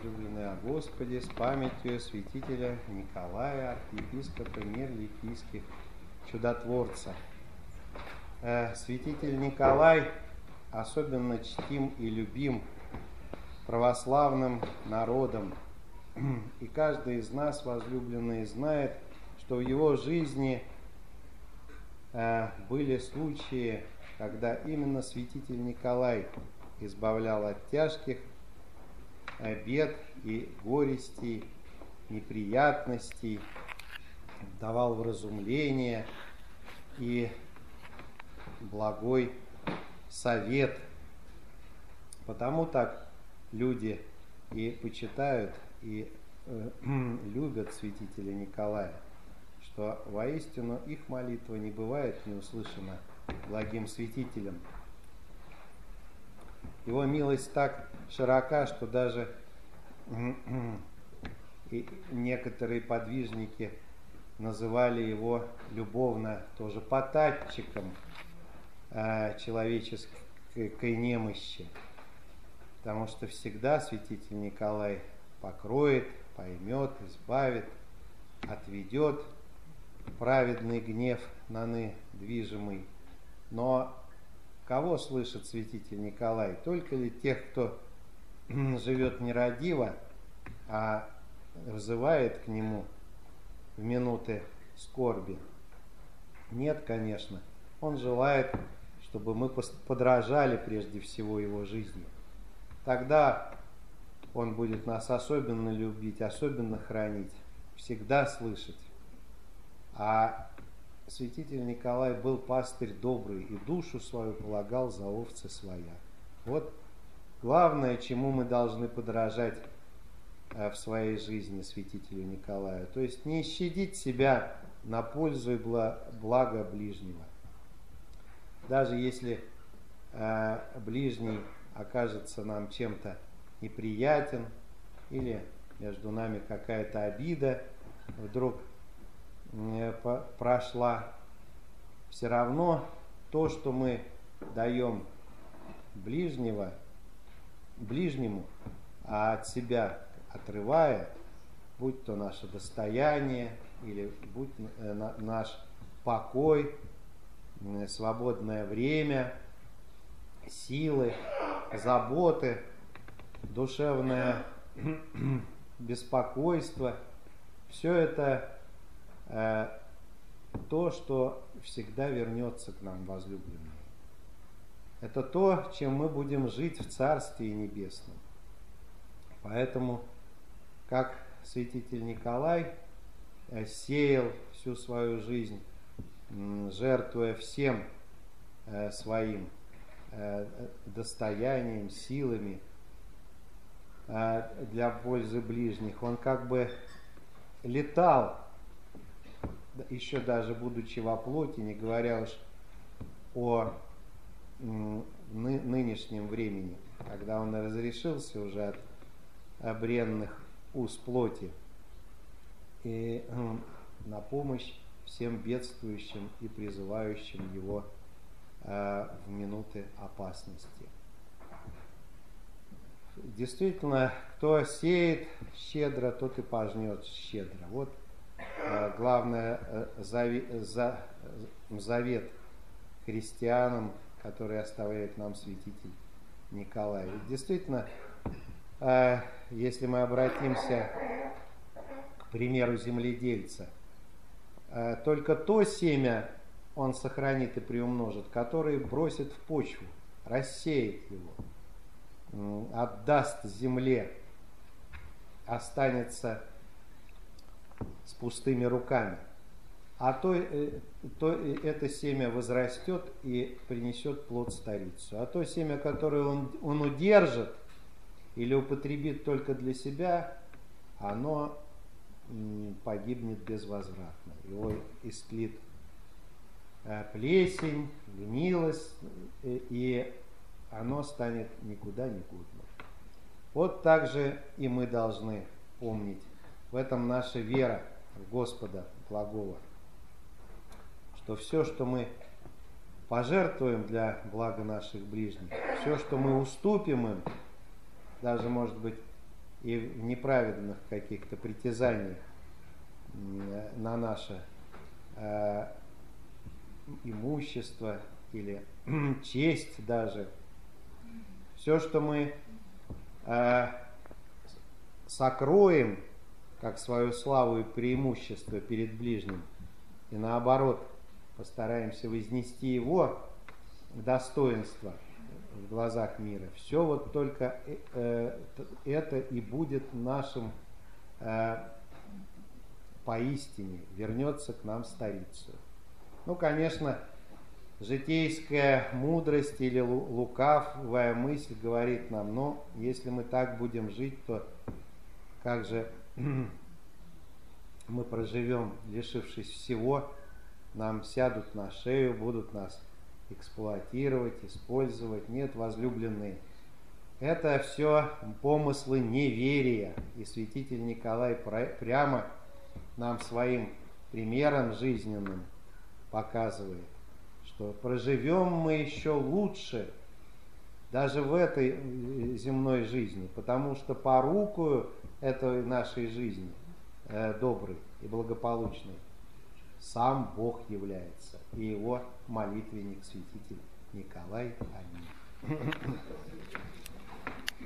возлюбленные о Господе, с памятью святителя Николая, архиепископа Мирликийских, чудотворца. Святитель Николай особенно чтим и любим православным народом. И каждый из нас, возлюбленные, знает, что в его жизни были случаи, когда именно святитель Николай избавлял от тяжких бед и горестей, неприятностей, давал вразумление и благой совет. Потому так люди и почитают, и любят святителя Николая, что воистину их молитва не бывает не услышана благим святителем. Его милость так широка, что даже и некоторые подвижники называли его любовно тоже потатчиком человеческой немощи, потому что всегда святитель Николай покроет, поймет, избавит, отведет праведный гнев наны движимый. Но кого слышит святитель Николай? Только ли тех, кто живет нерадиво, а взывает к нему в минуты скорби? Нет, конечно. Он желает, чтобы мы подражали прежде всего его жизни. Тогда он будет нас особенно любить, особенно хранить, всегда слышать. А святитель Николай был пастырь добрый и душу свою полагал за овцы своя. Вот главное, чему мы должны подражать в своей жизни святителю Николаю. То есть не щадить себя на пользу и благо ближнего. Даже если ближний окажется нам чем-то неприятен, или между нами какая-то обида вдруг прошла, все равно то, что мы даем ближнему, а от себя отрывая, будь то наше достояние, или будь наш покой, свободное время, силы, заботы, душевное беспокойство, все это то, что всегда вернется к нам, возлюбленные. Это то, чем мы будем жить в Царстве Небесном. Поэтому, как святитель Николай сеял всю свою жизнь, жертвуя всем своим достоянием, силами для пользы ближних, он как бы летал, еще даже будучи во плоти, не говоря уж о нынешнем времени, когда он разрешился уже от бренных уз плоти, и на помощь всем бедствующим и призывающим его в минуты опасности. Действительно, кто сеет щедро, тот и пожнет щедро. Вот главный завет христианам, который оставляет нам святитель Николай. И действительно, если мы обратимся к примеру земледельца, только то семя он сохранит и приумножит, которое бросит в почву, рассеет его, отдаст земле, останется с пустыми руками. А то это семя возрастет и принесет плод старицу. А то семя, которое он удержит или употребит только для себя, оно погибнет безвозвратно. Его истлит плесень, гнилость, и оно станет никуда не годным. Вот так же и мы должны помнить. В этом наша вера в Господа благого, что все, что мы пожертвуем для блага наших ближних, все, что мы уступим им, даже, может быть, и в неправедных каких-то притязаниях на наше имущество или честь даже. Все, что мы сокроем, как свою славу и преимущество перед ближним, и наоборот постараемся вознести его достоинство в глазах мира, все вот только это и будет нашим поистине, вернется к нам старицей. Ну, конечно, житейская мудрость или лукавая мысль говорит нам, но если мы так будем жить, то как же мы проживем, лишившись всего, нам сядут на шею, будут нас эксплуатировать, использовать. Нет, возлюбленные, это все помыслы неверия. И святитель Николай прямо нам своим примером жизненным показывает, что проживем мы еще лучше даже в этой земной жизни, потому что порукою этой нашей жизни доброй и благополучной сам Бог является, и его молитвенник святитель Николай. Аминь.